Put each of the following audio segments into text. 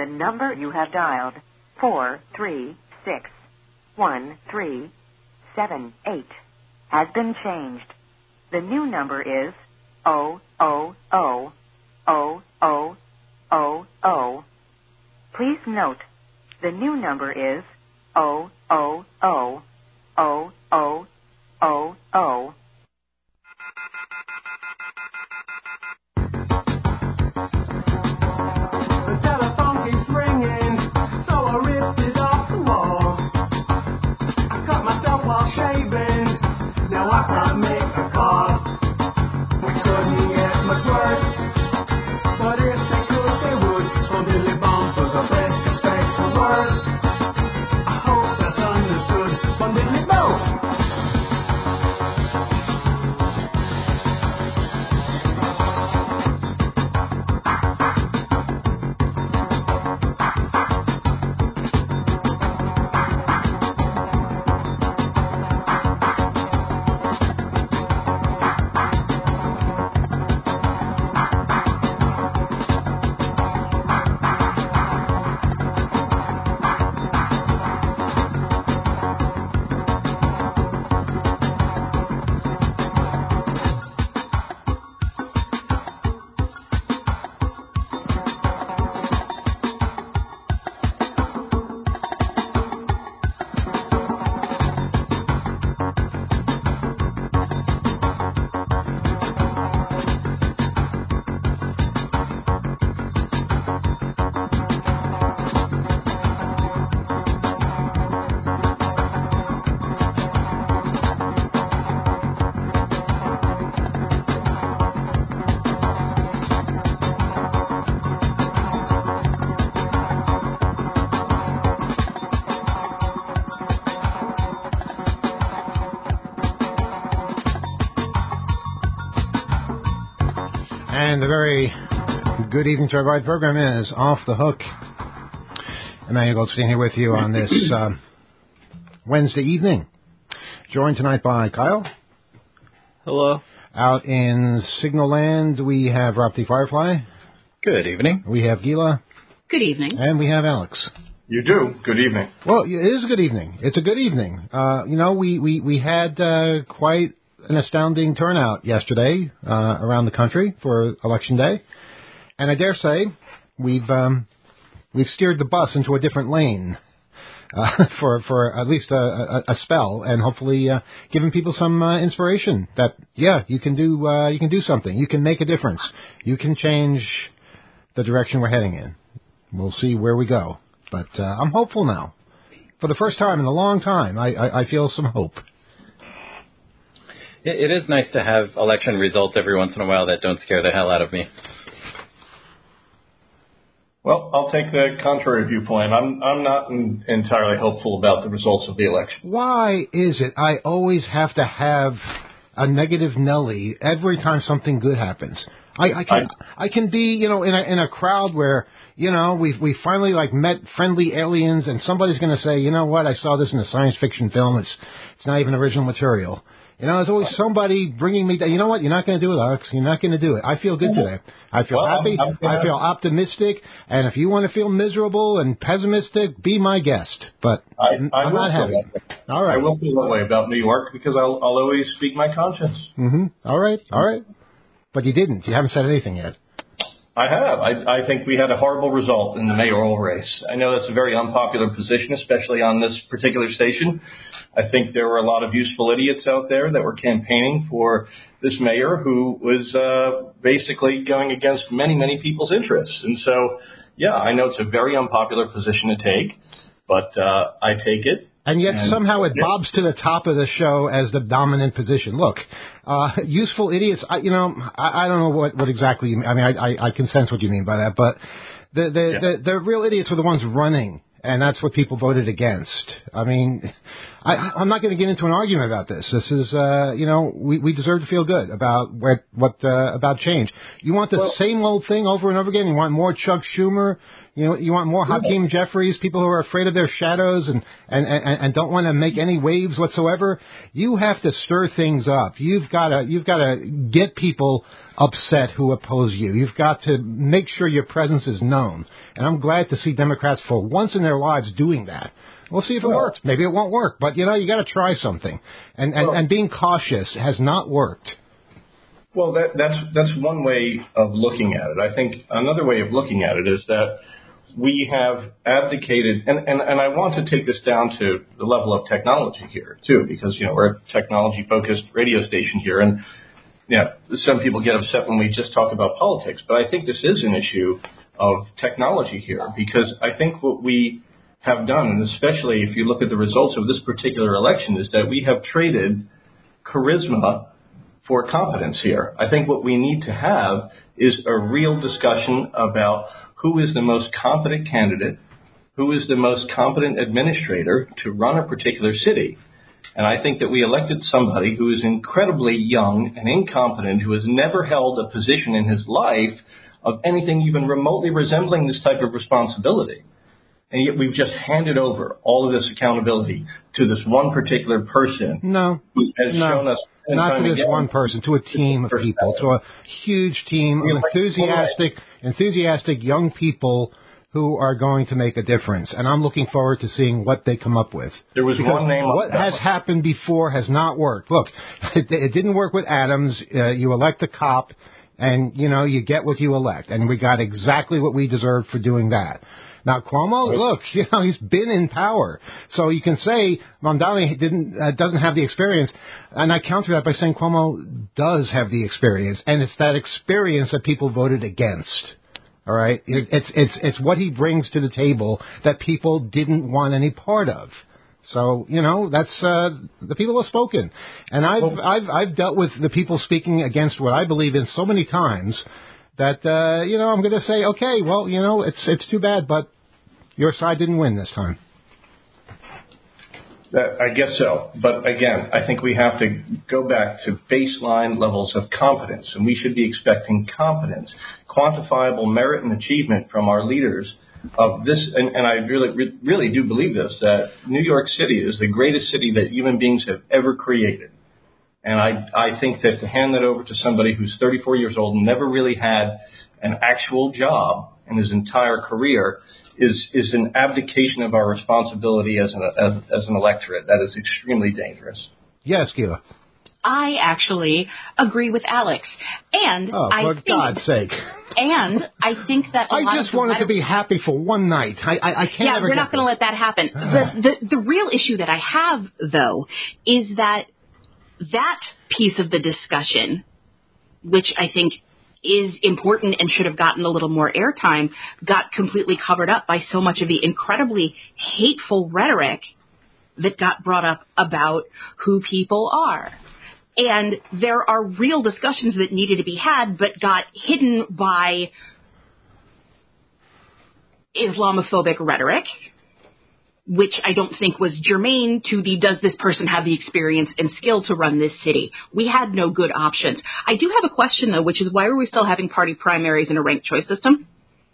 The number you have dialed, 4361378, has been changed. The new number is 0000000. Please note, the new number is 0000000. And a very good evening to everybody. The program is Off the Hook. Emmanuel Goldstein here with you on this Wednesday evening. Joined tonight by Kyle. Hello. Out in Signal Land, we have Rob T. Firefly. Good evening. We have Gila. Good evening. And we have Alex. You do. Good evening. Well, it is a good evening. It's a good evening. We had quite an astounding turnout yesterday around the country for Election Day, and I dare say we've steered the bus into a different lane for at least a spell, and hopefully giving people some inspiration that you can do something, you can make a difference, you can change the direction we're heading in. We'll see where we go, but I'm hopeful now. For the first time in a long time, I feel some hope. It is nice to have election results every once in a while that don't scare the hell out of me. Well, I'll take the contrary viewpoint. I'm not entirely hopeful about the results of the election. Why is it I always have to have a negative Nelly every time something good happens? I can be, in a crowd where, we finally met friendly aliens, and somebody's going to say, you know what, I saw this in a science fiction film. It's not even original material. There's always somebody bringing me down. You know what? You're not going to do it, Alex. You're not going to do it. I feel good today. I feel happy. I feel optimistic. And if you want to feel miserable and pessimistic, be my guest. But I'm not having it. All right. I will feel that way about New York because I'll always speak my conscience. Mm-hmm. All right. But you didn't. You haven't said anything yet. I have. I think we had a horrible result in the mayoral race. I know that's a very unpopular position, especially on this particular station. I think there were a lot of useful idiots out there that were campaigning for this mayor who was basically going against many, many people's interests. And so, I know it's a very unpopular position to take, but I take it. And yet somehow it bobs to the top of the show as the dominant position. Look, useful idiots, I don't know what exactly you mean. I mean, I can sense what you mean by that, but the real idiots were the ones running. And that's what people voted against. I mean, I'm not going to get into an argument about this. This is, we deserve to feel good about about change. You want the same old thing over and over again? You want more Chuck Schumer? You want more Hakeem Jeffries, people who are afraid of their shadows and don't want to make any waves whatsoever. You have to stir things up. You've got to get people upset who oppose you. You've got to make sure your presence is known. And I'm glad to see Democrats for once in their lives doing that. We'll see if it works. Maybe it won't work, but you got to try something. And being cautious has not worked. Well, that's one way of looking at it. I think another way of looking at it is that we have abdicated, and I want to take this down to the level of technology here too, because we're a technology-focused radio station here, and some people get upset when we just talk about politics, but I think this is an issue of technology here, because I think what we have done, and especially if you look at the results of this particular election, is that we have traded charisma for competence here. I think what we need to have is a real discussion about who is the most competent candidate, who is the most competent administrator to run a particular city. And I think that we elected somebody who is incredibly young and incompetent, who has never held a position in his life of anything even remotely resembling this type of responsibility. And yet we've just handed over all of this accountability to this one particular person who has shown us. Not to this one person, to a team of people, to a huge team of enthusiastic young people who are going to make a difference. And I'm looking forward to seeing what they come up with. There was one name. What has happened before has not worked. Look, it didn't work with Adams. You elect a cop, and, you get what you elect. And we got exactly what we deserved for doing that. Now, Cuomo, look, he's been in power. So you can say Mamdani doesn't have the experience. And I counter that by saying Cuomo does have the experience. And it's that experience that people voted against. All right? It's what he brings to the table that people didn't want any part of. So, that's, the people have spoken. And I've dealt with the people speaking against what I believe in so many times that, I'm going to say, okay, well, it's too bad, but your side didn't win this time. I guess so. But again, I think we have to go back to baseline levels of competence, and we should be expecting competence, quantifiable merit and achievement from our leaders of this. And I really do believe this, that New York City is the greatest city that human beings have ever created. And I think that to hand that over to somebody who's 34 years old and never really had an actual job in his entire career is an abdication of our responsibility as an electorate. That is extremely dangerous. Yes, Gila. I actually agree with Alex. And for God's sake. And I think that I just wanted to be happy for one night. I can't. Yeah, we're not going to let that happen. The real issue that I have, though, is that piece of the discussion, which I think is important and should have gotten a little more airtime, got completely covered up by so much of the incredibly hateful rhetoric that got brought up about who people are. And there are real discussions that needed to be had but got hidden by Islamophobic rhetoric, which I don't think was germane to does this person have the experience and skill to run this city? We had no good options. I do have a question, though, which is why are we still having party primaries in a ranked choice system?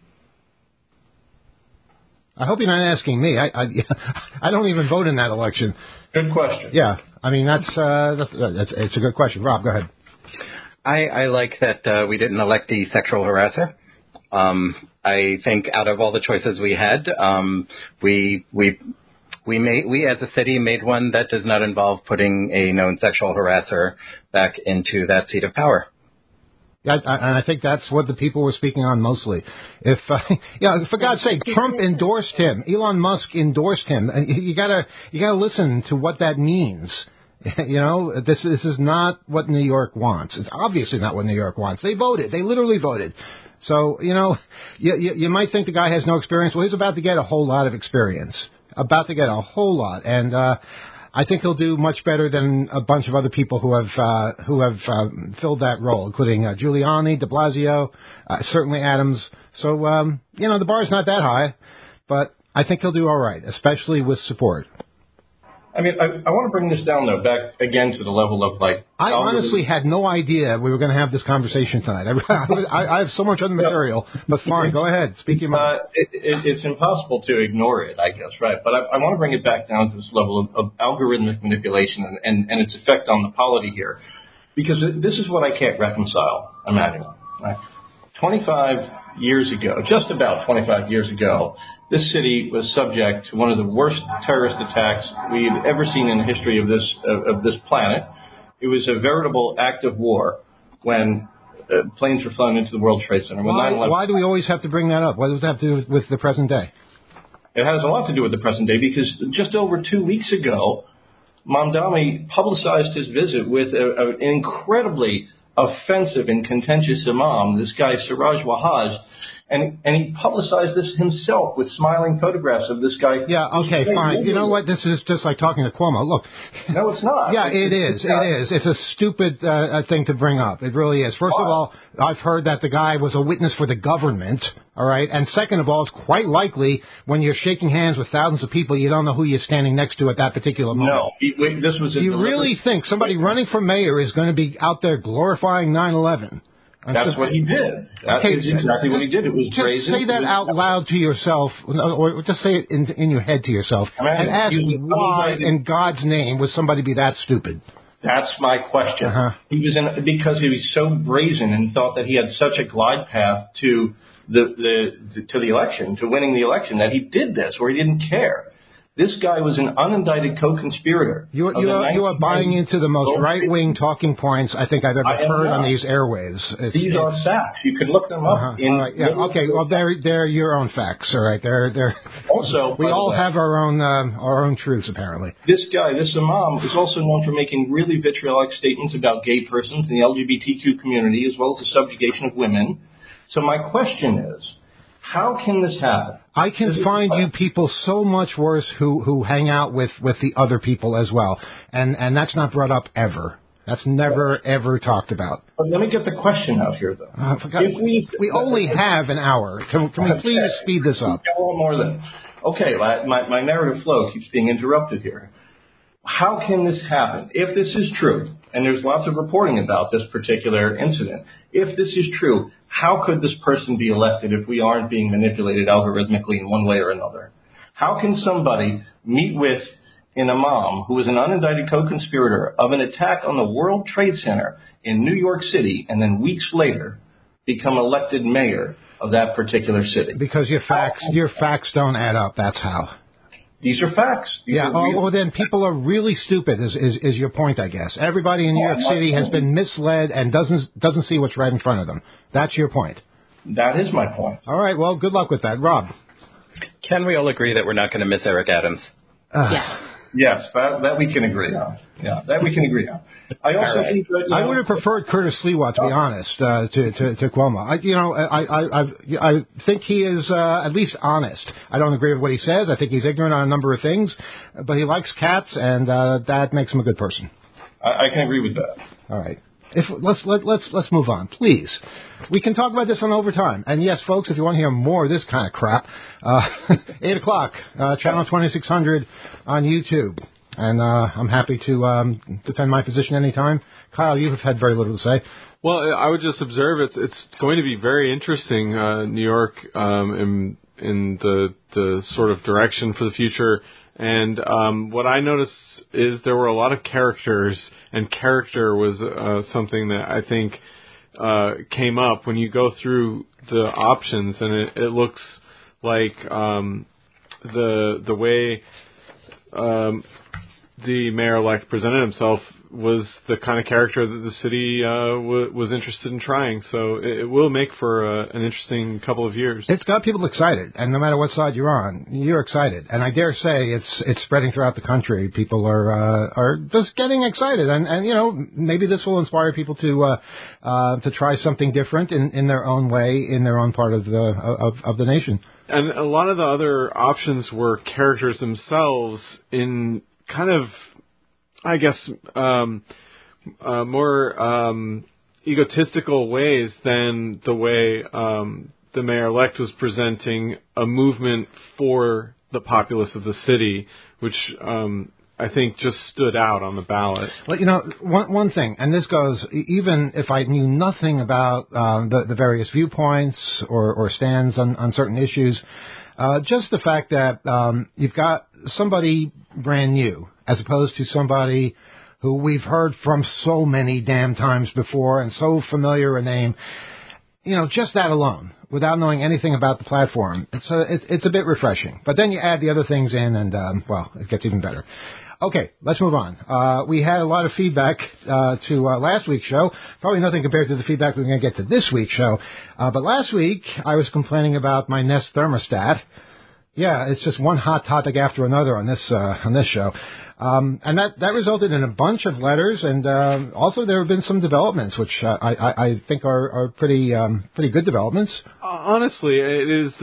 I hope you're not asking me. I don't even vote in that election. Good question. Yeah, I mean, it's a good question. Rob, go ahead. I like that we didn't elect the sexual harasser. I think out of all the choices we had, we as a city made one that does not involve putting a known sexual harasser back into that seat of power. Yeah, and I think that's what the people were speaking on mostly. If for God's sake, Trump endorsed him, Elon Musk endorsed him. You gotta listen to what that means. This is not what New York wants. It's obviously not what New York wants. They voted. They literally voted. So, you might think the guy has no experience. Well, he's about to get a whole lot of experience. About to get a whole lot. And I think he'll do much better than a bunch of other people who have filled that role, including Giuliani, de Blasio, certainly Adams. So, the bar's not that high, but I think he'll do all right, especially with support. I mean, I want to bring this down, though, back again to the level of, like... I honestly had no idea we were going to have this conversation tonight. I have so much other material, but fine, go ahead. Speak your mind. It's impossible to ignore it, I guess, right? But I want to bring it back down to this level of algorithmic manipulation and its effect on the polity here. Because this is what I can't reconcile, Emmanuel. Right? 25 years ago, just about 25 years ago, this city was subject to one of the worst terrorist attacks we've ever seen in the history of this planet. It was a veritable act of war when planes were flown into the World Trade Center. Why do we always have to bring that up? What does that have to do with the present day? It has a lot to do with the present day because just over 2 weeks ago, Mamdani publicized his visit with an incredibly offensive and contentious imam, this guy Siraj Wahhaj, and he publicized this himself with smiling photographs of this guy. Yeah, okay, fine. You know what? This is just like talking to Cuomo. Look. No, it's not. Yeah, it is. It's a stupid thing to bring up. It really is. First of all, I've heard that the guy was a witness for the government, all right? And second of all, it's quite likely when you're shaking hands with thousands of people, you don't know who you're standing next to at that particular moment. No. This was you really think somebody running for mayor is going to be out there glorifying 9/11? That's what he did. That is exactly what he did. It was brazen. Just say that out loud to yourself, or just say it in your head to yourself, and ask why, in God's name, would somebody be that stupid? That's my question. He was because he was so brazen and thought that he had such a glide path to the election, to winning the election, that he did this, or he didn't care. This guy was an unindicted co-conspirator. You are buying into the most right-wing talking points I think I've ever heard on these airwaves. These are facts. You can look them up. Okay. Well, they're your own facts. All right. They're also. We all have our own truths, apparently. This guy, this imam, is also known for making really vitriolic statements about gay persons and the LGBTQ community, as well as the subjugation of women. So my question is, how can this happen? I can find you people so much worse who hang out with the other people as well. And that's not brought up ever. That's never, ever talked about. But let me get the question out here, though. We only have an hour. Can we please speed this up? More than. Okay, my narrative flow keeps being interrupted here. How can this happen? If this is true, and there's lots of reporting about this particular incident, if this is true, how could this person be elected if we aren't being manipulated algorithmically in one way or another? How can somebody meet with an imam who is an unindicted co-conspirator of an attack on the World Trade Center in New York City and then weeks later become elected mayor of that particular city? Because your facts don't add up, that's how. These are facts. Well, then people are really stupid is your point, I guess. Everybody in New York City has been misled and doesn't see what's right in front of them. That's your point. That is my point. All right, well, good luck with that. Rob. Can we all agree that we're not going to miss Eric Adams? Yes, that we can agree on. Yeah, that we can agree on. I also think that, I would have preferred Curtis Sliwa, to be honest, to Cuomo. I think he is at least honest. I don't agree with what he says. I think he's ignorant on a number of things, but he likes cats, and that makes him a good person. I can agree with that. All right. Let's move on, please. We can talk about this on overtime. And yes, folks, if you want to hear more of this kind of crap, 8 o'clock, channel 2600 on YouTube. And I'm happy to defend my position anytime. Kyle, you have had very little to say. Well, I would just observe it's going to be very interesting, New York, in the sort of direction for the future. And what I noticed is there were a lot of characters, and character was something that I think came up when you go through the options, and it looks like the way the mayor-elect presented himself was the kind of character that the city was interested in trying. So it will make for an interesting couple of years. It's got people excited, and no matter what side you're on, you're excited. And I dare say it's spreading throughout the country. People are just getting excited, and maybe this will inspire people to try something different in their own way, in their own part of the nation. And a lot of the other options were characters themselves in kind of, I guess, more egotistical ways than the way the mayor-elect was presenting a movement for the populace of the city, which I think just stood out on the ballot. Well, one thing, and this goes even if I knew nothing about the various viewpoints or stands on certain issues, just the fact that you've got somebody brand new as opposed to somebody who we've heard from so many damn times before and so familiar a name, just that alone, without knowing anything about the platform, it's a bit refreshing. But then you add the other things in and, it gets even better. Okay, let's move on. We had a lot of feedback to last week's show. Probably nothing compared to the feedback we're going to get to this week's show. But last week, I was complaining about my Nest thermostat. Yeah, it's just one hot topic after another on this show. And that resulted in a bunch of letters, and also there have been some developments, which I think are pretty good developments. Honestly, it is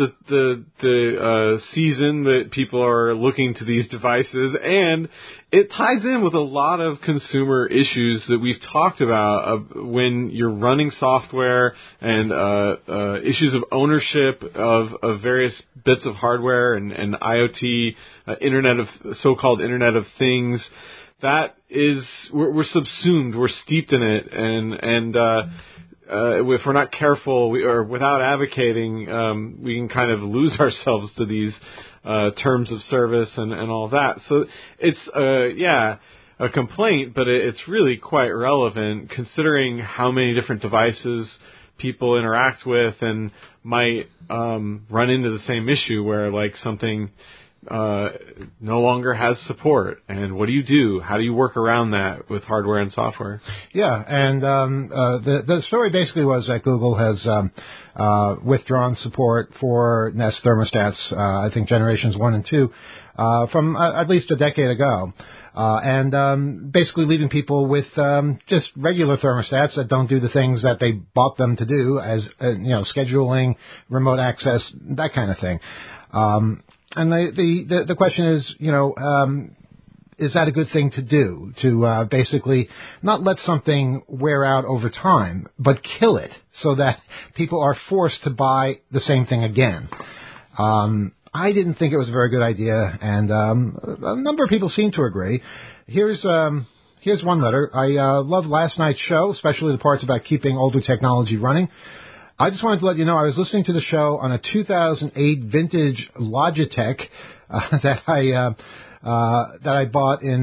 the season that people are looking to these devices, and it ties in with a lot of consumer issues that we've talked about when you're running software and issues of ownership of various bits of hardware and IoT, so-called Internet of Things. That is, we're subsumed, we're steeped in it, and if we're not careful or without advocating, we can kind of lose ourselves to these terms of service and all that. So it's a complaint, but it's really quite relevant considering how many different devices people interact with and might run into the same issue where like something no longer has support. And what do you do? How do you work around that with hardware and software? Yeah, and the story basically was that Google has withdrawn support for Nest thermostats, I think generations 1 and 2, from at least a decade ago. And basically leaving people with just regular thermostats that don't do the things that they bought them to do, as scheduling, remote access, that kind of thing. And the question is that a good thing to do? To basically not let something wear out over time, but kill it so that people are forced to buy the same thing again. I didn't think it was a very good idea, and a number of people seem to agree. Here's one letter. I love last night's show, especially the parts about keeping older technology running. I just wanted to let you know I was listening to the show on a 2008 vintage Logitech that I bought in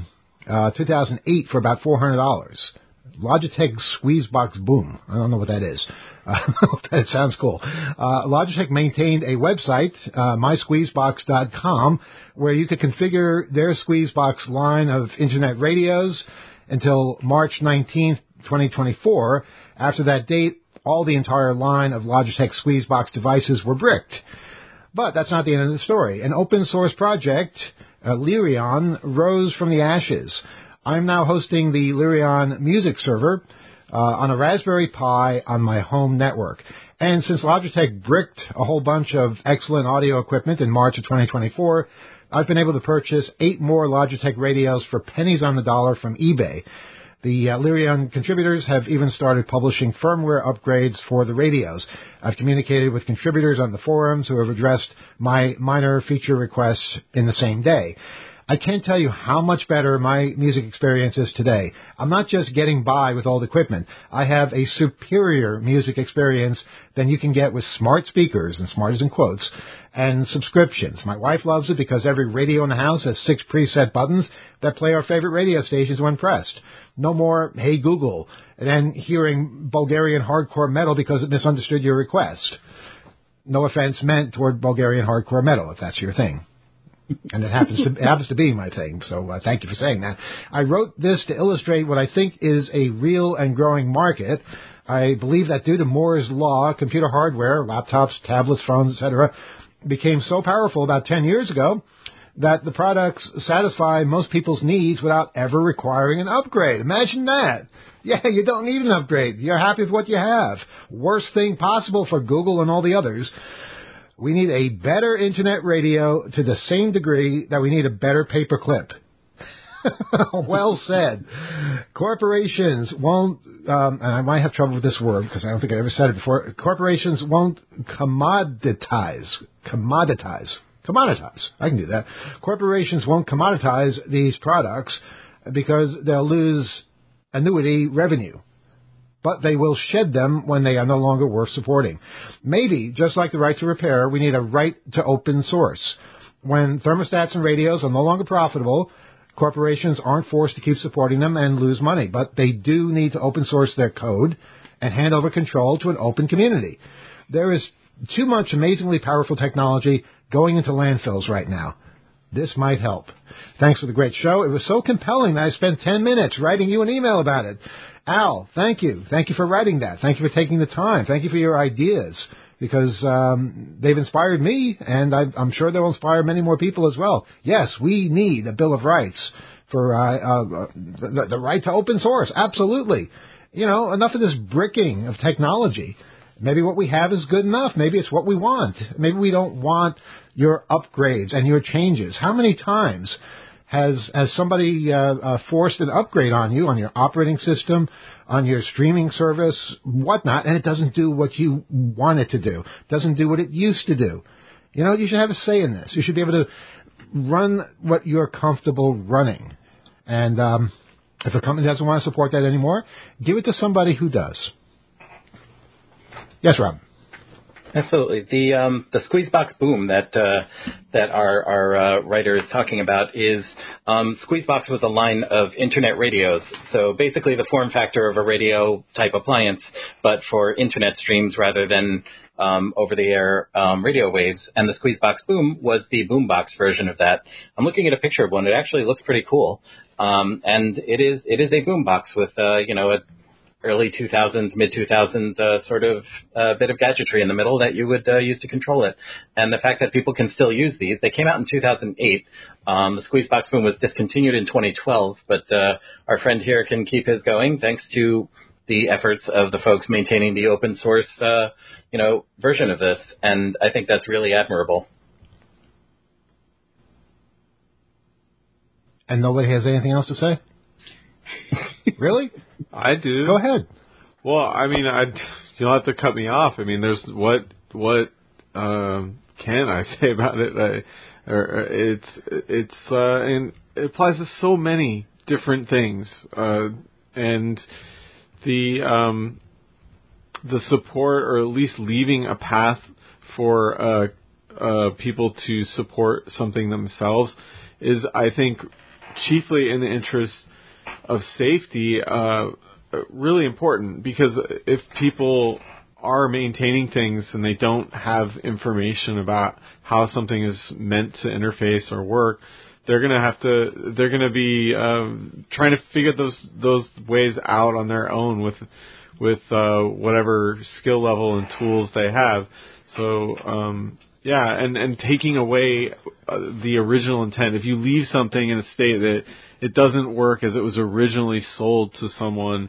2008 for about $400. Logitech Squeezebox Boom. I don't know what that is. That sounds cool. Logitech maintained a website, mysqueezebox.com, where you could configure their Squeezebox line of internet radios until March 19th, 2024. After that date, all the entire line of Logitech Squeezebox devices were bricked. But that's not the end of the story. An open source project, Lyrion, rose from the ashes. I'm now hosting the Lyrion music server on a Raspberry Pi on my home network. And since Logitech bricked a whole bunch of excellent audio equipment in March of 2024, I've been able to purchase 8 more Logitech radios for pennies on the dollar from eBay. The Lyrion contributors have even started publishing firmware upgrades for the radios. I've communicated with contributors on the forums who have addressed my minor feature requests in the same day. I can't tell you how much better my music experience is today. I'm not just getting by with old equipment. I have a superior music experience than you can get with smart speakers, and smart is in quotes, and subscriptions. My wife loves it because every radio in the house has 6 preset buttons that play our favorite radio stations when pressed. No more, hey Google, and then hearing Bulgarian hardcore metal because it misunderstood your request. No offense meant toward Bulgarian hardcore metal, if that's your thing. And it happens to be my thing, so thank you for saying that. I wrote this to illustrate what I think is a real and growing market. I believe that due to Moore's law, computer hardware, laptops, tablets, phones, etc., became so powerful about 10 years ago that the products satisfy most people's needs without ever requiring an upgrade. Imagine that. Yeah, you don't need an upgrade. You're happy with what you have. Worst thing possible for Google and all the others. We need a better internet radio to the same degree that we need a better paperclip. Well said. Corporations won't, and I might have trouble with this word because I don't think I ever said it before. Corporations won't commoditize. Commoditize. I can do that. Corporations won't commoditize these products because they'll lose annuity revenue. But they will shed them when they are no longer worth supporting. Maybe, just like the right to repair, we need a right to open source. When thermostats and radios are no longer profitable, corporations aren't forced to keep supporting them and lose money. But they do need to open source their code and hand over control to an open community. There is too much amazingly powerful technology going into landfills right now. This might help. Thanks for the great show. It was so compelling that I spent 10 minutes writing you an email about it. Al, thank you. Thank you for writing that. Thank you for taking the time. Thank you for your ideas, because they've inspired me, and I'm sure they'll inspire many more people as well. Yes, we need a Bill of Rights for the right to open source. Absolutely. You know, enough of this bricking of technology. Maybe what we have is good enough. Maybe it's what we want. Maybe we don't want your upgrades and your changes. How many times has somebody forced an upgrade on you, on your operating system, on your streaming service, whatnot, and it doesn't do what you want it to do, doesn't do what it used to do? You know, you should have a say in this. You should be able to run what you're comfortable running. And if a company doesn't want to support that anymore, give it to somebody who does. Yes, Rob. Absolutely. The Squeezebox boom that our writer is talking about is Squeezebox was a line of internet radios. So basically the form factor of a radio type appliance, but for internet streams rather than over-the-air radio waves. And the Squeezebox boom was the boombox version of that. I'm looking at a picture of one. It actually looks pretty cool. And it is a boombox with a early 2000s, mid-2000s sort of bit of gadgetry in the middle that you would use to control it. And the fact that people can still use these, they came out in 2008. The Squeezebox boom was discontinued in 2012, but our friend here can keep his going thanks to the efforts of the folks maintaining the open source, version of this. And I think that's really admirable. And nobody has anything else to say? Really? I do. Go ahead. Well, I mean, you'll have to cut me off. I mean, there's what can I say about it? And it applies to so many different things, and the support, or at least leaving a path for people to support something themselves, is, I think, chiefly in the interest of safety, really important, because if people are maintaining things and they don't have information about how something is meant to interface or work, they're going to be trying to figure those ways out on their own with whatever skill level and tools they have. So and taking away the original intent. If you leave something in a state that it doesn't work as it was originally sold to someone,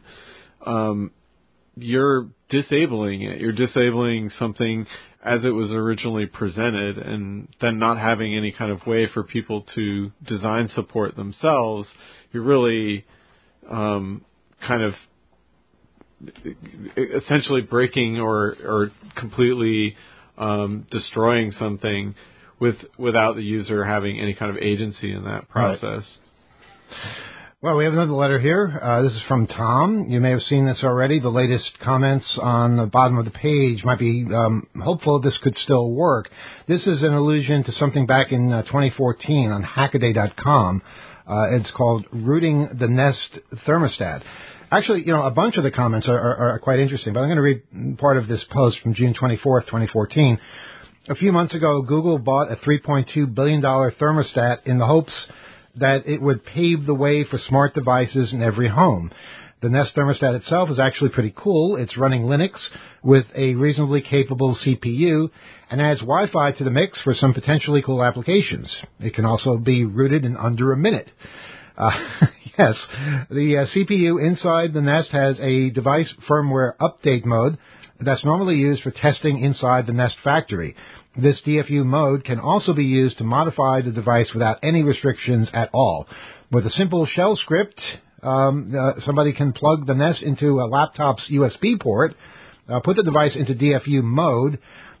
you're disabling it. You're disabling something as it was originally presented, and then not having any kind of way for people to design support themselves, you're really kind of essentially breaking or completely destroying something without the user having any kind of agency in that process. Right. Well, we have another letter here. This is from Tom. You may have seen this already. The latest comments on the bottom of the page might be hopeful this could still work. This is an allusion to something back in 2014 on Hackaday.com. It's called Rooting the Nest Thermostat. Actually, a bunch of the comments are quite interesting, but I'm going to read part of this post from June 24th, 2014. A few months ago, Google bought a $3.2 billion thermostat in the hopes that it would pave the way for smart devices in every home. The Nest thermostat itself is actually pretty cool. It's running Linux with a reasonably capable CPU and adds Wi-Fi to the mix for some potentially cool applications. It can also be rooted in under a minute. Yes, the CPU inside the Nest has a device firmware update mode that's normally used for testing inside the Nest factory. This DFU mode can also be used to modify the device without any restrictions at all. With a simple shell script, somebody can plug the Nest into a laptop's USB port, put the device into DFU mode,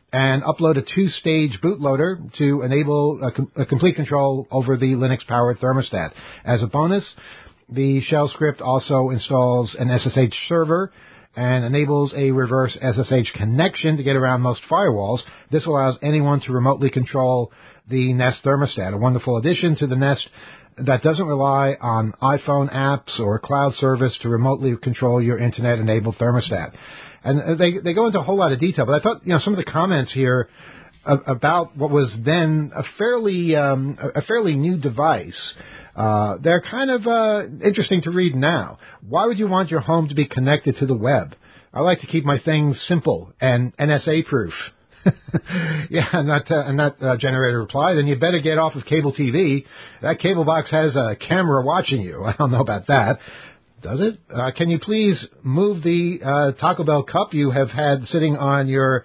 and upload a 2-stage bootloader to enable a complete control over the Linux-powered thermostat. As a bonus, the shell script also installs an SSH server and enables a reverse SSH connection to get around most firewalls. This allows anyone to remotely control the Nest thermostat, a wonderful addition to the Nest that doesn't rely on iPhone apps or cloud service to remotely control your internet-enabled thermostat. And they go into a whole lot of detail, but I thought, some of the comments here about what was then a fairly new device, they're kind of interesting to read now. Why would you want your home to be connected to the web? I like to keep my things simple and NSA-proof. Yeah, and that generator replied, then you better get off of cable TV. That cable box has a camera watching you. I don't know about that. Does it? Can you please move the Taco Bell cup you have had sitting on your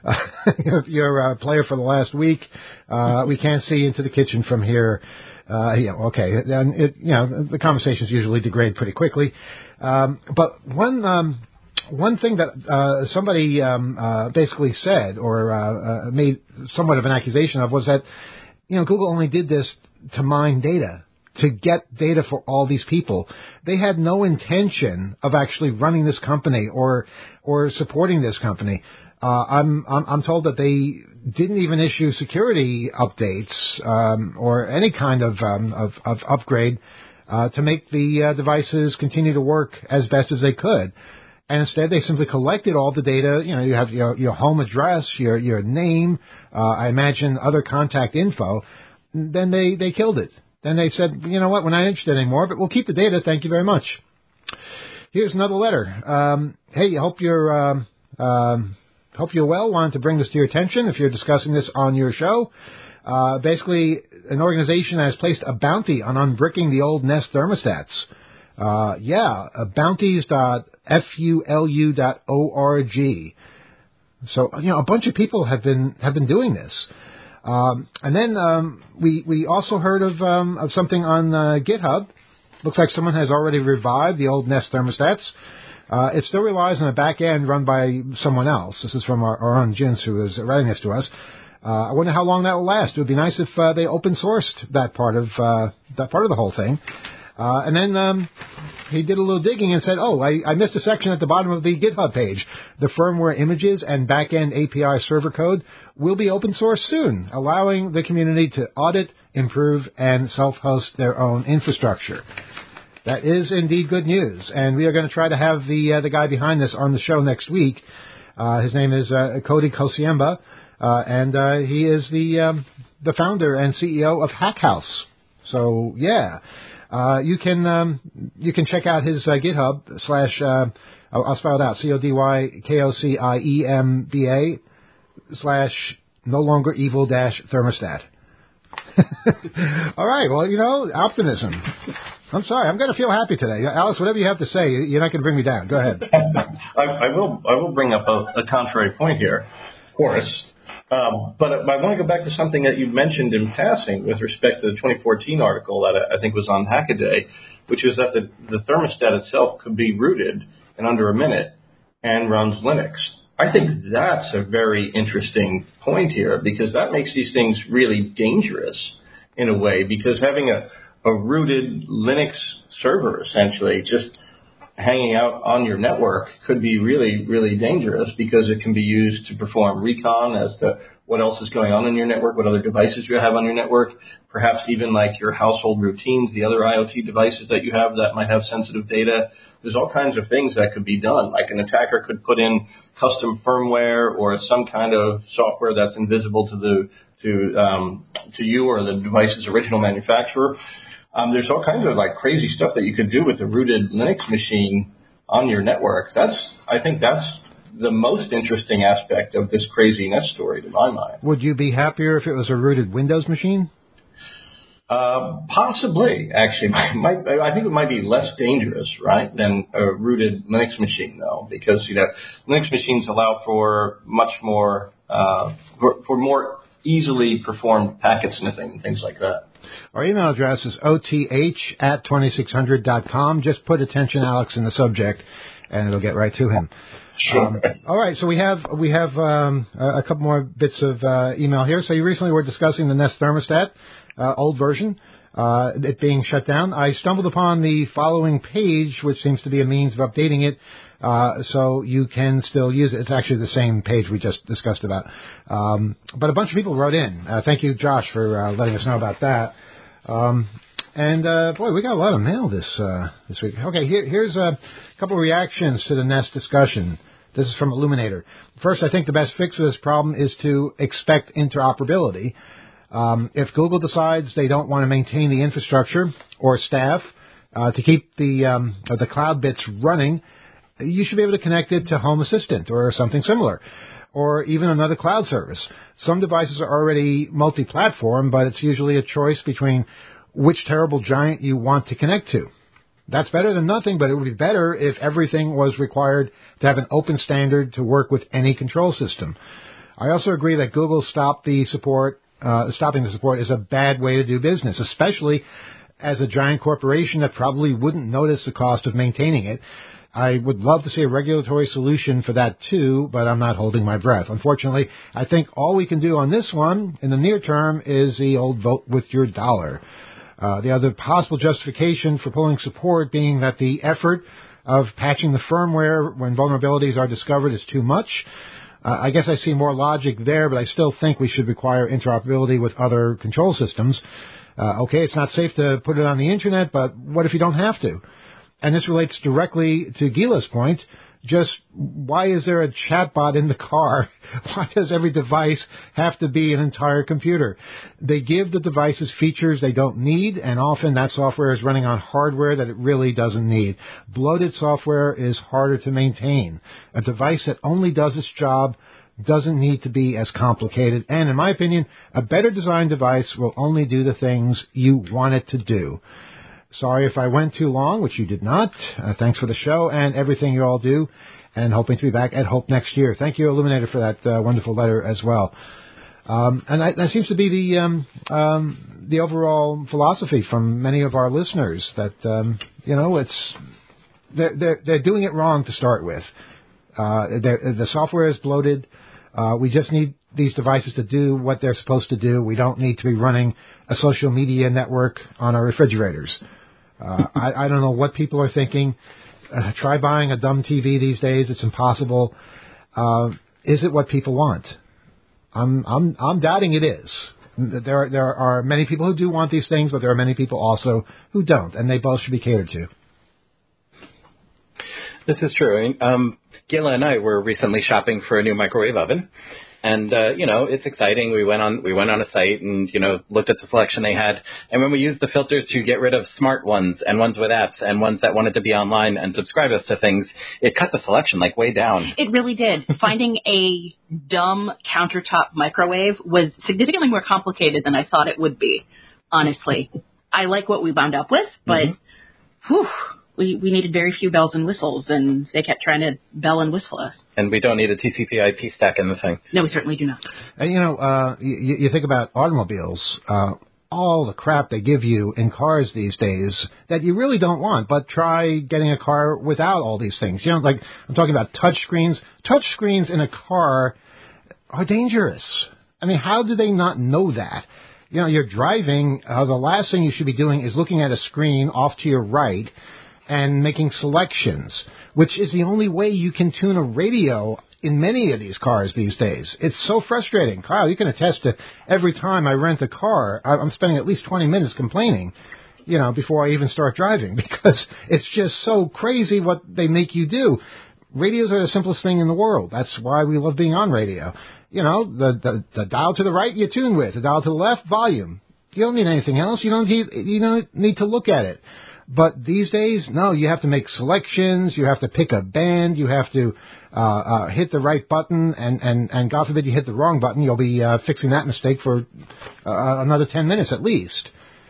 player for the last week? We can't see into the kitchen from here. Okay. And the conversations usually degrade pretty quickly. But one thing that somebody basically said or made somewhat of an accusation of was that Google only did this to mine data, to get data for all these people. They had no intention of actually running this company or supporting this company. I'm told that they didn't even issue security updates or any kind of upgrade to make the devices continue to work as best as they could. And instead, they simply collected all the data. You have your home address, your name, I imagine other contact info. Then they killed it. Then they said, you know what, we're not interested anymore, but we'll keep the data. Thank you very much. Here's another letter. Hey, hope you're well. Wanted to bring this to your attention if you're discussing this on your show. Basically, an organization has placed a bounty on unbricking the old Nest thermostats. bounties.fulu.org. So, a bunch of people have been doing this. And then we also heard of something on GitHub. Looks like someone has already revived the old Nest thermostats. It still relies on a back end run by someone else. This is from our own Jins, who is writing this to us. I wonder how long that will last. It would be nice if they open sourced that part of the whole thing. And then he did a little digging and said, I missed a section at the bottom of the GitHub page. The firmware images and back-end API server code will be open source soon, allowing the community to audit, improve, and self-host their own infrastructure. That is indeed good news, and we are going to try to have the guy behind this on the show next week. His name is Cody Kosiemba, and he is the founder and CEO of Hackhouse. So, yeah. You can check out his GitHub / I'll spell it out, CODYKOCIEMBA / no longer evil - thermostat. All right, well, optimism. I'm sorry, I'm going to feel happy today. Alex, whatever you have to say, you're not going to bring me down. Go ahead. I will bring up a contrary point here, of course. But I want to go back to something that you mentioned in passing with respect to the 2014 article that I think was on Hackaday, which is that the thermostat itself could be rooted in under a minute and runs Linux. I think that's a very interesting point here, because that makes these things really dangerous in a way, because having a rooted Linux server essentially just hanging out on your network could be really, really dangerous, because it can be used to perform recon as to what else is going on in your network, what other devices you have on your network, perhaps even like your household routines, the other IoT devices that you have that might have sensitive data. There's all kinds of things that could be done. Like an attacker could put in custom firmware or some kind of software that's invisible to you or the device's original manufacturer. There's all kinds of like crazy stuff that you could do with a rooted Linux machine on your network. I think that's the most interesting aspect of this crazy Nest story, to my mind. Would you be happier if it was a rooted Windows machine? Possibly, actually. I think it might be less dangerous, right, than a rooted Linux machine, though, because Linux machines allow for much more for more easily performed packet sniffing and things like that. Our email address is oth@2600.com. Just put attention Alex in the subject, and it'll get right to him. Sure. All right, so we have a couple more bits of email here. So you recently were discussing the Nest thermostat, old version, it being shut down. I stumbled upon the following page, which seems to be a means of updating it, so you can still use it. It's actually the same page we just discussed about. But a bunch of people wrote in. Thank you, Josh, for letting us know about that. Boy, we got a lot of mail this week. Okay, here's a couple of reactions to the Nest discussion. This is from Illuminator. First, I think the best fix for this problem is to expect interoperability. If Google decides they don't want to maintain the infrastructure or staff to keep the cloud bits running, you should be able to connect it to Home Assistant or something similar, or even another cloud service. Some devices are already multi-platform, but it's usually a choice between which terrible giant you want to connect to. That's better than nothing, but it would be better if everything was required to have an open standard to work with any control system. I also agree that Google stopping the support is a bad way to do business, especially as a giant corporation that probably wouldn't notice the cost of maintaining it. I would love to see a regulatory solution for that too, but I'm not holding my breath. Unfortunately, I think all we can do on this one in the near term is the old vote with your dollar. The other possible justification for pulling support being that the effort of patching the firmware when vulnerabilities are discovered is too much. I guess I see more logic there, but I still think we should require interoperability with other control systems. Okay, it's not safe to put it on the Internet, but what if you don't have to? And this relates directly to Gila's point. Just why is there a chatbot in the car? Why does every device have to be an entire computer? They give the devices features they don't need, and often that software is running on hardware that it really doesn't need. Bloated software is harder to maintain. A device that only does its job doesn't need to be as complicated, and in my opinion, a better designed device will only do the things you want it to do. Sorry if I went too long, which you did not. Thanks for the show and everything you all do, and hoping to be back at Hope next year. Thank you, Illuminator, for that wonderful letter as well. And that seems to be the overall philosophy from many of our listeners that they're doing it wrong to start with. The software is bloated. We just need these devices to do what they're supposed to do. We don't need to be running a social media network on our refrigerators. I don't know what people are thinking. Try buying a dumb TV these days. It's impossible. Is it what people want? I'm doubting it is. There are many people who do want these things, but there are many people also who don't, and they both should be catered to. This is true. Gila and I were recently shopping for a new microwave oven. And, it's exciting. We went on a site and, looked at the selection they had. And when we used the filters to get rid of smart ones and ones with apps and ones that wanted to be online and subscribe us to things, it cut the selection way down. It really did. Finding a dumb countertop microwave was significantly more complicated than I thought it would be, honestly. I like what we wound up with, but we needed very few bells and whistles, and they kept trying to bell and whistle us. And we don't need a TCP/IP stack in the thing. No, we certainly do not. And, you think about automobiles, all the crap they give you in cars these days that you really don't want, but try getting a car without all these things. I'm talking about touch screens. Touch screens in a car are dangerous. I mean, how do they not know that? You're driving, the last thing you should be doing is looking at a screen off to your right and making selections, which is the only way you can tune a radio in many of these cars these days. It's so frustrating. Kyle, you can attest to every time I rent a car, I'm spending at least 20 minutes complaining, before I even start driving, because it's just so crazy what they make you do. Radios are the simplest thing in the world. That's why we love being on radio. The dial to the right you tune with, the dial to the left, volume. You don't need anything else. You don't need to look at it. But these days, no, you have to make selections, you have to pick a band, you have to hit the right button, and God forbid you hit the wrong button, you'll be fixing that mistake for another 10 minutes at least.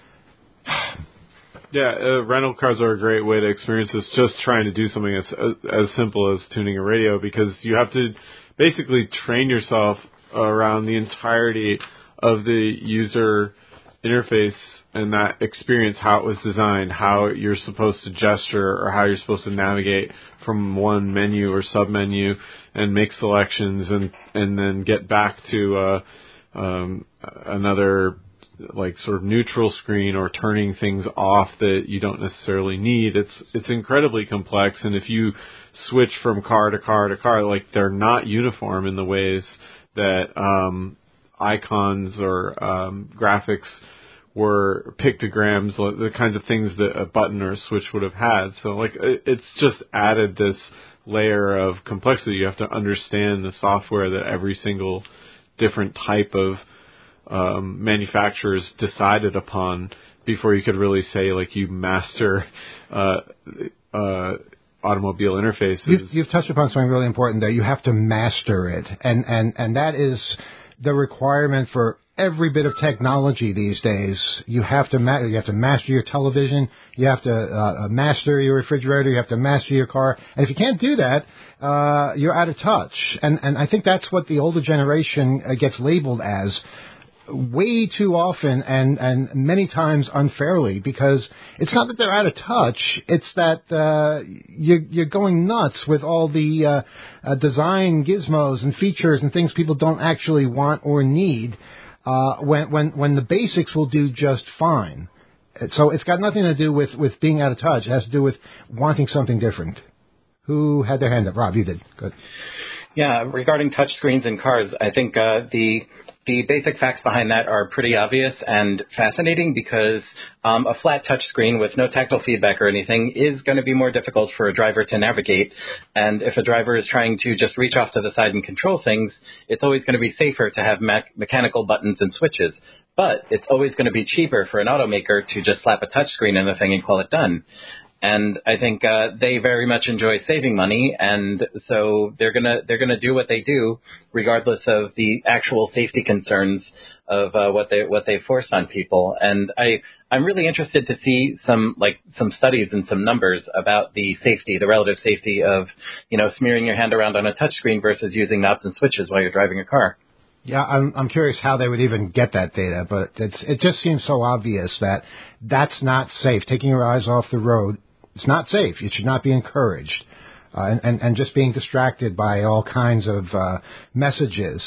Yeah, rental cars are a great way to experience this, just trying to do something as simple as tuning a radio, because you have to basically train yourself around the entirety of the user interface and that experience, how it was designed, how you're supposed to gesture or how you're supposed to navigate from one menu or sub-menu and make selections and then get back to another like sort of neutral screen or turning things off that you don't necessarily need. It's incredibly complex, and if you switch from car to car to car, like they're not uniform in the ways that icons or graphics were pictograms, the kinds of things that a button or a switch would have had. So like it's just added this layer of complexity. You have to understand the software that every single different type of manufacturers decided upon before you could really say like you master automobile interfaces. You've touched upon something really important there. You have to master it, and that is the requirement for every bit of technology these days. You have to master your television. You have to master your refrigerator. You have to master your car. And if you can't do that, you're out of touch. And I think that's what the older generation gets labeled as way too often and many times unfairly, because it's not that they're out of touch, it's that you're going nuts with all the design gizmos and features and things people don't actually want or need when the basics will do just fine. So it's got nothing to do with being out of touch. It has to do with wanting something different. Who had their hand up? Rob, you did. Good. Yeah, regarding touch screens in cars, I think the basic facts behind that are pretty obvious and fascinating, because a flat touch screen with no tactile feedback or anything is going to be more difficult for a driver to navigate. And if a driver is trying to just reach off to the side and control things, it's always going to be safer to have mechanical buttons and switches. But it's always going to be cheaper for an automaker to just slap a touch screen in the thing and call it done. And I think they very much enjoy saving money, and so they're gonna do what they do, regardless of the actual safety concerns of what they force on people. And I'm really interested to see some studies and some numbers about the relative safety of smearing your hand around on a touchscreen versus using knobs and switches while you're driving a car. Yeah, I'm curious how they would even get that data, but it just seems so obvious that that's not safe. Taking your eyes off the road, it's not safe. It should not be encouraged. And just being distracted by all kinds of messages.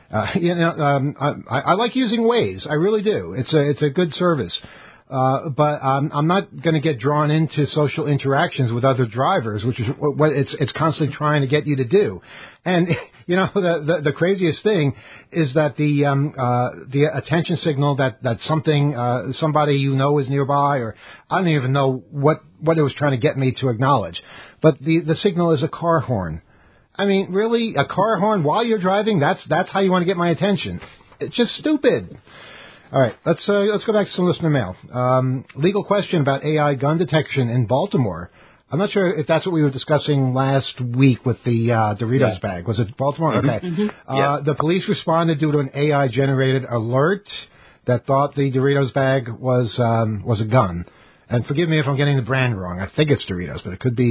I like using Waze. I really do. It's a good service. But I'm not going to get drawn into social interactions with other drivers, which is what it's constantly trying to get you to do. And the craziest thing is that the attention signal that somebody is nearby, or I don't even know what it was trying to get me to acknowledge, but the signal is a car horn. I mean, really, a car horn while you're driving? That's how you want to get my attention? It's just stupid. All right, let's go back to some listener mail. Legal question about AI gun detection in Baltimore. I'm not sure if that's what we were discussing last week with the Doritos bag. Was it Baltimore? Mm-hmm. Okay. Mm-hmm. The police responded due to an AI-generated alert that thought the Doritos bag was a gun. And forgive me if I'm getting the brand wrong. I think it's Doritos, but it could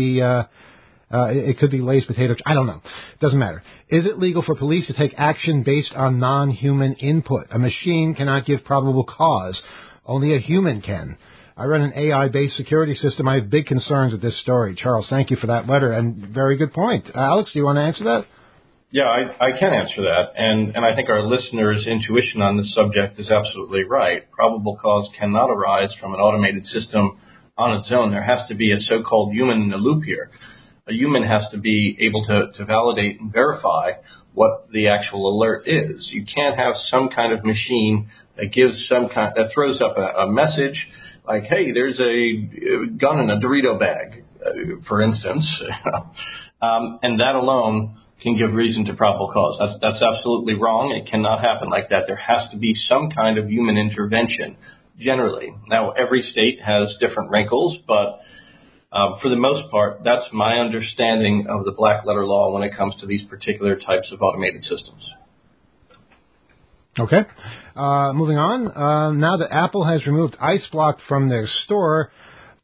be Lay's potato. I don't know. Doesn't matter. Is it legal for police to take action based on non-human input? A machine cannot give probable cause. Only a human can. I run an AI-based security system. I have big concerns with this story. Charles, thank you for that letter, and very good point. Alex, do you want to answer that? Yeah, I can answer that, and I think our listeners' intuition on this subject is absolutely right. Probable cause cannot arise from an automated system on its own. There has to be a so-called human in the loop here. A human has to be able to validate and verify what the actual alert is. You can't have some kind of machine that throws up a message like, hey, there's a gun in a Dorito bag, for instance, and that alone can give reason to probable cause. That's absolutely wrong. It cannot happen like that. There has to be some kind of human intervention, generally. Now, every state has different wrinkles, but for the most part, that's my understanding of the black letter law when it comes to these particular types of automated systems. Okay. Moving on. Now that Apple has removed IceBlock from their store,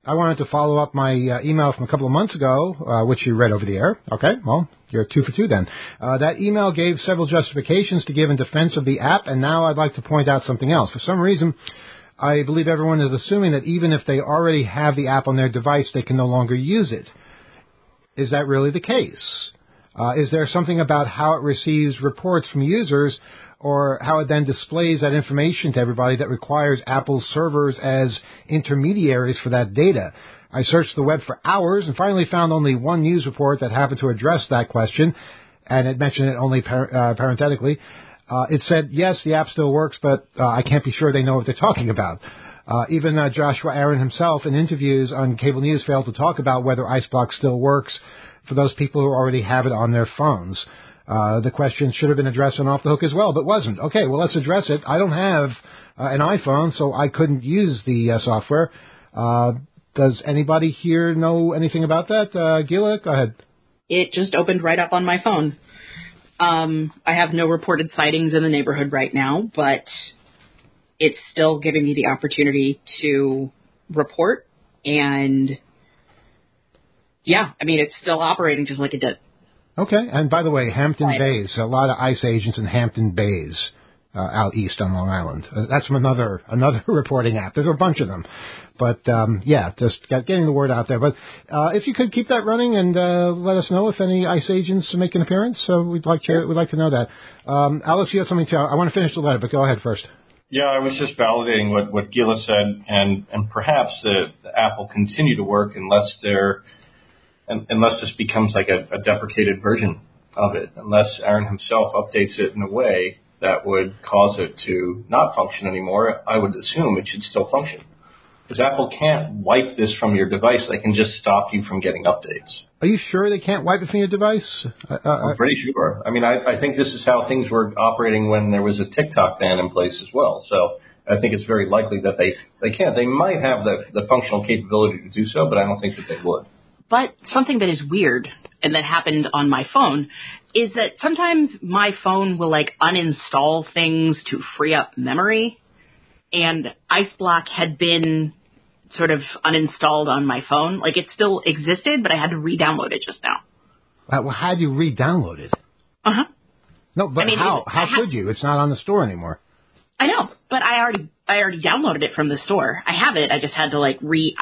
I wanted to follow up my email from a couple of months ago, which you read over the air. Okay, well, you're 2 for 2 then. That email gave several justifications to give in defense of the app, and now I'd like to point out something else. For some reason, I believe everyone is assuming that even if they already have the app on their device, they can no longer use it. Is that really the case? Is there something about how it receives reports from users or how it then displays that information to everybody that requires Apple's servers as intermediaries for that data? I searched the web for hours and finally found only one news report that happened to address that question, and it mentioned it only parenthetically. It said, yes, the app still works, but I can't be sure they know what they're talking about. Even Joshua Aaron himself in interviews on cable news failed to talk about whether IceBlock still works for those people who already have it on their phones. The question should have been addressed on Off the Hook as well, but wasn't. Okay, well, let's address it. I don't have an iPhone, so I couldn't use the software. Does anybody here know anything about that? Gila, go ahead. It just opened right up on my phone. I have no reported sightings in the neighborhood right now, but it's still giving me the opportunity to report. And, yeah, I mean, it's still operating just like it did. Okay. And by the way, Hampton Bays, a lot of ICE agents in Hampton Bays out east on Long Island. That's from another reporting app. There's a bunch of them. But, yeah, just getting the word out there. But if you could keep that running and let us know if any ICE agents make an appearance, we'd like to know that. Alex, you have something to... I want to finish the letter, but go ahead first. Yeah, I was just validating what Gila said, and perhaps the app will continue to work unless this becomes like a deprecated version of it, unless Aaron himself updates it in a way that would cause it to not function anymore. I would assume it should still function. Because Apple can't wipe this from your device. They can just stop you from getting updates. Are you sure they can't wipe it from your device? I'm pretty sure. I mean, I think this is how things were operating when there was a TikTok ban in place as well. So I think it's very likely that they can't. They might have the functional capability to do so, but I don't think that they would. But something that is weird and that happened on my phone is that sometimes my phone will like uninstall things to free up memory. And IceBlock had been sort of uninstalled on my phone. Like, it still existed, but I had to re-download it just now. Well, how do you re-download it? Uh-huh. No, but I mean, how could you? It's not on the store anymore. I know, but I already downloaded it from the store. I have it. I just had to, like,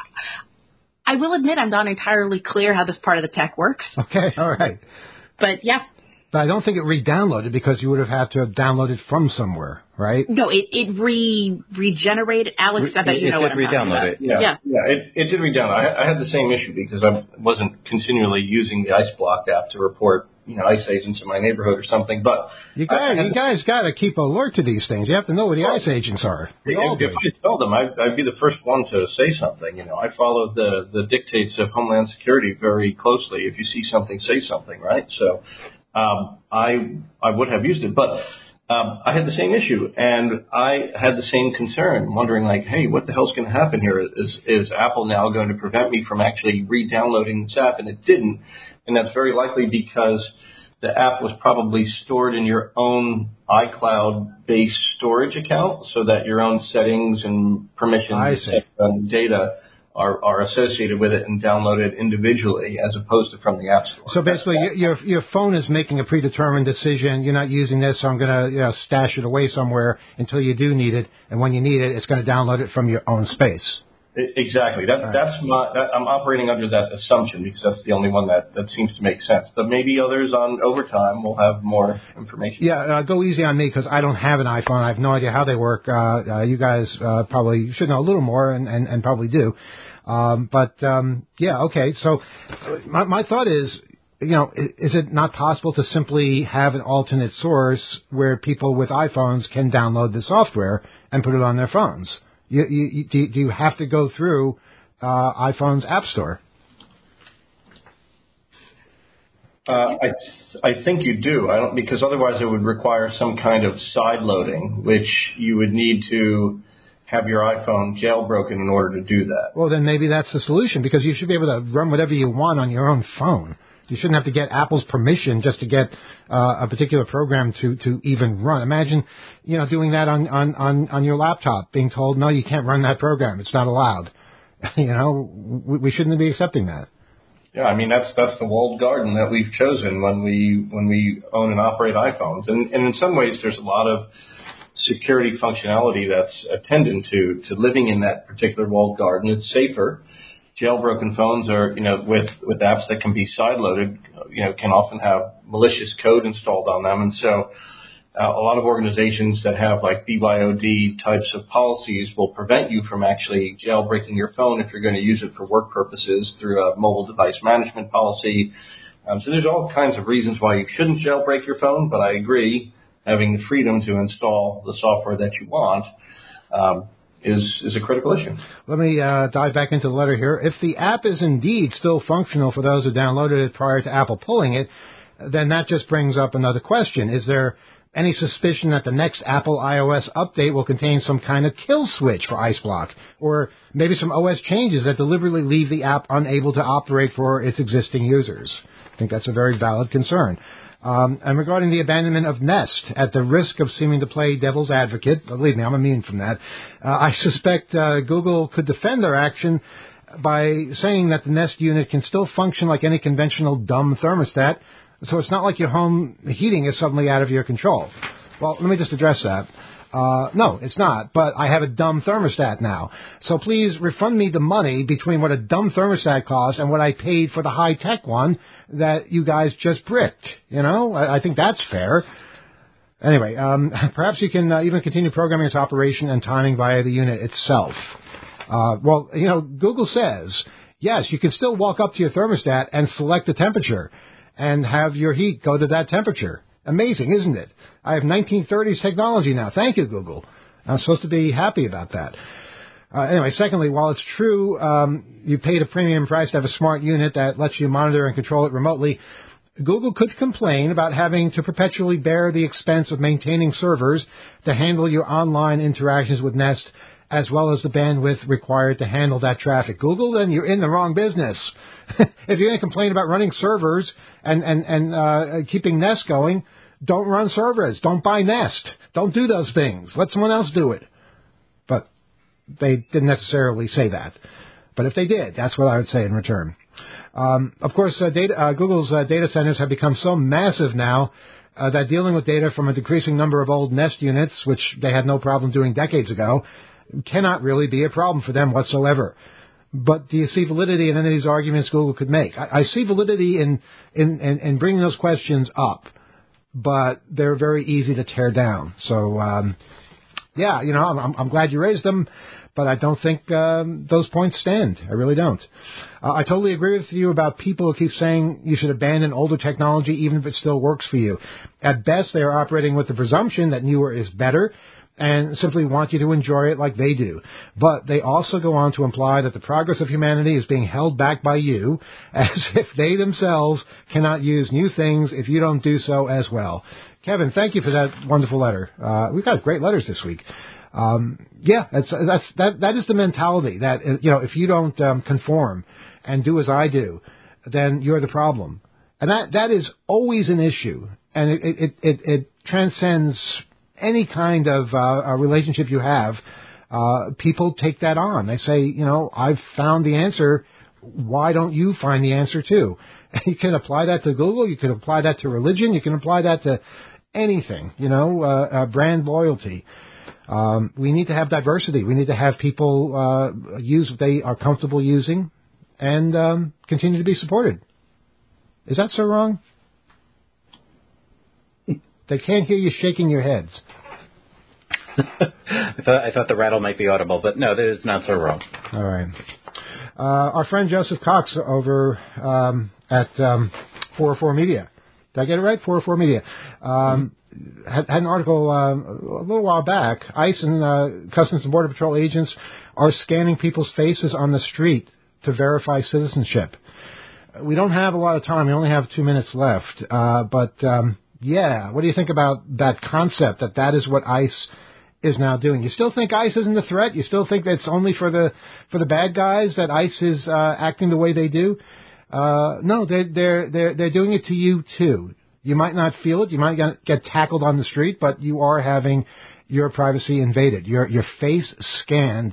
I will admit I'm not entirely clear how this part of the tech works. Okay, all right. But, yeah. But I don't think it re-downloaded because you would have had to have downloaded from somewhere, right? No, it regenerated. Alex, I bet you know what I'm talking about. It did re-download. I had the same issue because I wasn't continually using the IceBlock app to report, ICE agents in my neighborhood or something. But you guys got to keep alert to these things. You have to know where the ICE agents are. If I told them, I'd be the first one to say something. I follow the dictates of Homeland Security very closely. If you see something, say something, right? So I would have used it, but I had the same issue, and I had the same concern, wondering like, hey, what the hell's going to happen here? Is Apple now going to prevent me from actually re-downloading this app? And it didn't, and that's very likely because the app was probably stored in your own iCloud-based storage account, so that your own settings and permissions and data are associated with it and downloaded individually as opposed to from the App Store. So basically, your phone is making a predetermined decision. You're not using this, so I'm going to stash it away somewhere until you do need it. And when you need it, it's going to download it from your own space. Exactly. I'm operating under that assumption because that's the only one that seems to make sense. But maybe others on overtime will have more information. Yeah, go easy on me because I don't have an iPhone. I have no idea how they work. You guys probably should know a little more and probably do. Yeah, okay. So my thought is, is it not possible to simply have an alternate source where people with iPhones can download the software and put it on their phones? Do you have to go through iPhone's App Store? I think you do. Because otherwise it would require some kind of side loading, which you would need to have your iPhone jailbroken in order to do that. Well, then maybe that's the solution, because you should be able to run whatever you want on your own phone. You shouldn't have to get Apple's permission just to get a particular program to even run. Imagine, doing that on your laptop, being told, no, you can't run that program. It's not allowed. We shouldn't be accepting that. Yeah, I mean that's the walled garden that we've chosen when we own and operate iPhones, and in some ways there's a lot of security functionality that's attendant to living in that particular walled garden. It's safer. Jailbroken phones are, with apps that can be sideloaded, can often have malicious code installed on them, and so a lot of organizations that have like BYOD types of policies will prevent you from actually jailbreaking your phone if you're going to use it for work purposes through a mobile device management policy. So there's all kinds of reasons why you shouldn't jailbreak your phone, but I agree having the freedom to install the software that you want is a critical issue. Let me dive back into the letter here. If the app is indeed still functional for those who downloaded it prior to Apple pulling it, then that just brings up another question. Is there any suspicion that the next Apple iOS update will contain some kind of kill switch for IceBlock, or maybe some OS changes that deliberately leave the app unable to operate for its existing users? I think that's a very valid concern. And regarding the abandonment of Nest, at the risk of seeming to play devil's advocate, believe me, I'm immune from that, I suspect Google could defend their action by saying that the Nest unit can still function like any conventional dumb thermostat, so it's not like your home heating is suddenly out of your control. Well, let me just address that. No, it's not, but I have a dumb thermostat now. So please refund me the money between what a dumb thermostat costs and what I paid for the high-tech one that you guys just bricked. I think that's fair. Anyway, perhaps you can even continue programming its operation and timing via the unit itself. Google says, yes, you can still walk up to your thermostat and select the temperature and have your heat go to that temperature. Amazing, isn't it? I have 1930s technology now. Thank you, Google. I'm supposed to be happy about that. Anyway, secondly, while it's true you paid a premium price to have a smart unit that lets you monitor and control it remotely, Google could complain about having to perpetually bear the expense of maintaining servers to handle your online interactions with Nest, as well as the bandwidth required to handle that traffic. Google, then you're in the wrong business. If you're going to complain about running servers and keeping Nest going, don't run servers. Don't buy Nest. Don't do those things. Let someone else do it. But they didn't necessarily say that. But if they did, that's what I would say in return. Of course, Google's data centers have become so massive now that dealing with data from a decreasing number of old Nest units, which they had no problem doing decades ago, cannot really be a problem for them whatsoever. But do you see validity in any of these arguments Google could make? I see validity in bringing those questions up, but they're very easy to tear down. So, I'm glad you raised them, but I don't think those points stand. I really don't. I totally agree with you about people who keep saying you should abandon older technology even if it still works for you. At best, they are operating with the presumption that newer is better, and simply want you to enjoy it like they do. But they also go on to imply that the progress of humanity is being held back by you, as if they themselves cannot use new things if you don't do so as well. Kevin, thank you for that wonderful letter. We've got great letters this week. That is the mentality that, if you don't conform and do as I do, then you're the problem. And that is always an issue. And it transcends any kind of a relationship you have. People take that on. They say, I've found the answer. Why don't you find the answer too? You can apply that to Google. You can apply that to religion. You can apply that to anything, brand loyalty. We need to have diversity. We need to have people use what they are comfortable using and continue to be supported. Is that so wrong? They can't hear you shaking your heads. I thought the rattle might be audible, but no, that is not so wrong. All right. Our friend Joseph Cox over at 404 Media. Did I get it right? 404 Media. Had an article a little while back. ICE and Customs and Border Patrol agents are scanning people's faces on the street to verify citizenship. We don't have a lot of time. We only have 2 minutes left. Yeah, what do you think about that concept, that is what ICE is now doing? You still think ICE isn't a threat? You still think that it's only for the bad guys that ICE is acting the way they do? No, they're doing it to you too. You might not feel it. You might get tackled on the street, but you are having your privacy invaded. Your face scanned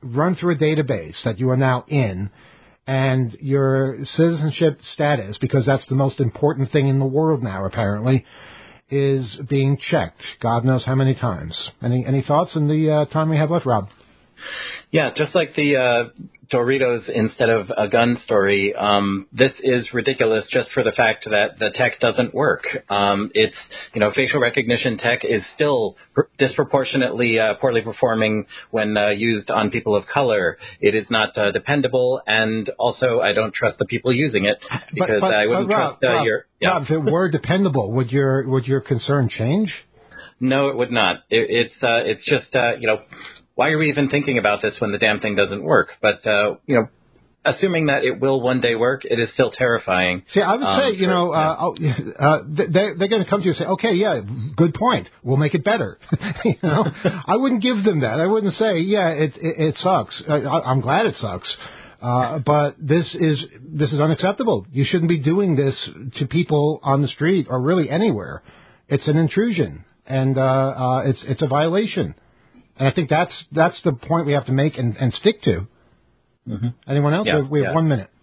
run through a database that you are now in, and your citizenship status, because that's the most important thing in the world now, apparently, is being checked. God knows how many times. Any thoughts in the time we have left, Rob? Yeah, just like the Doritos instead of a gun story, this is ridiculous just for the fact that the tech doesn't work. It's, facial recognition tech is still disproportionately poorly performing when used on people of color. It is not dependable, and also I don't trust the people using it because I wouldn't trust your... Yeah. Rob, if it were dependable, would your concern change? No, it would not. It's just, why are we even thinking about this when the damn thing doesn't work? But, assuming that it will one day work, it is still terrifying. See, I would say, they're going to come to you and say, okay, yeah, good point. We'll make it better. I wouldn't give them that. I wouldn't say, yeah, it sucks. I'm glad it sucks. But this is unacceptable. You shouldn't be doing this to people on the street or really anywhere. It's an intrusion, and it's a violation. And I think that's the point we have to make and stick to. Mm-hmm. Anyone else? Yeah, we have 1 minute.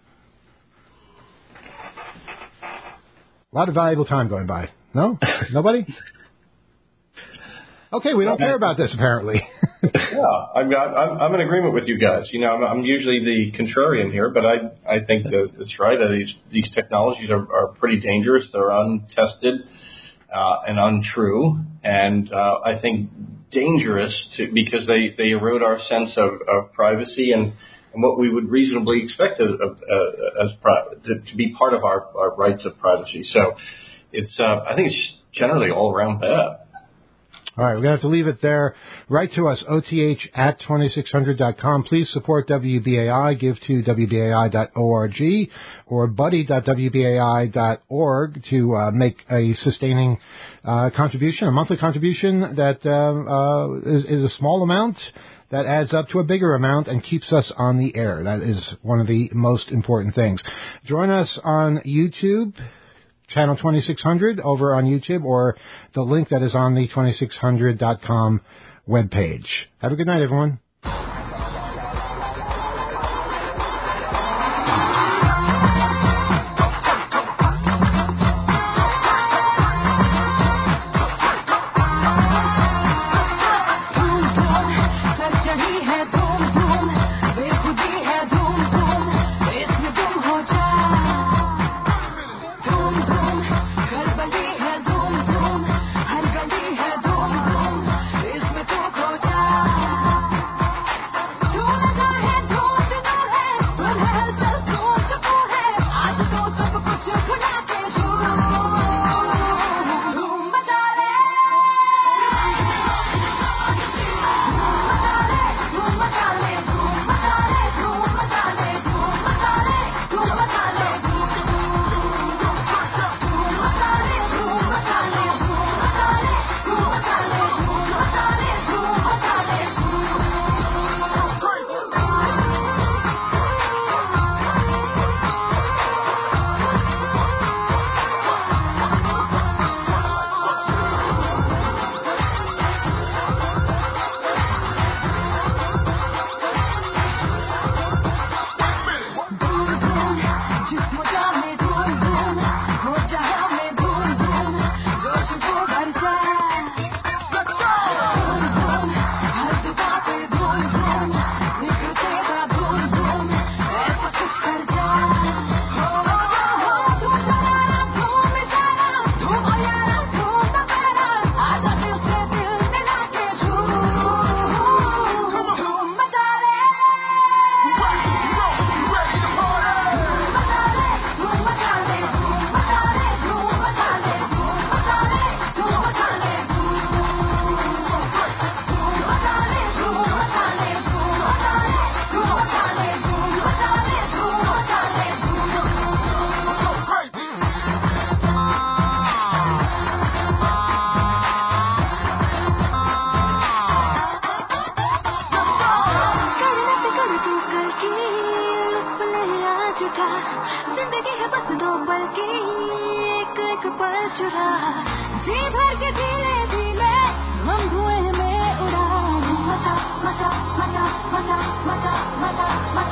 A lot of valuable time going by. No? Nobody? Okay, we don't care about this apparently. Yeah, I'm in agreement with you guys. I'm usually the contrarian here, but I think that it's right. These technologies are pretty dangerous. They're untested and untrue, and I think dangerous because they erode our sense of privacy and what we would reasonably expect to be part of our rights of privacy. So I think it's generally all around bad. All right, we're going to have to leave it there. Write to us, oth@2600.com. Please support WBAI. Give to WBAI.org or buddy.wbai.org to make a sustaining contribution, a monthly contribution that is a small amount that adds up to a bigger amount and keeps us on the air. That is one of the most important things. Join us on YouTube. Channel 2600 over on YouTube, or the link that is on the 2600.com webpage. Have a good night, everyone. जी भर के धीरे धीरे हम धुएं में उड़ा मचा また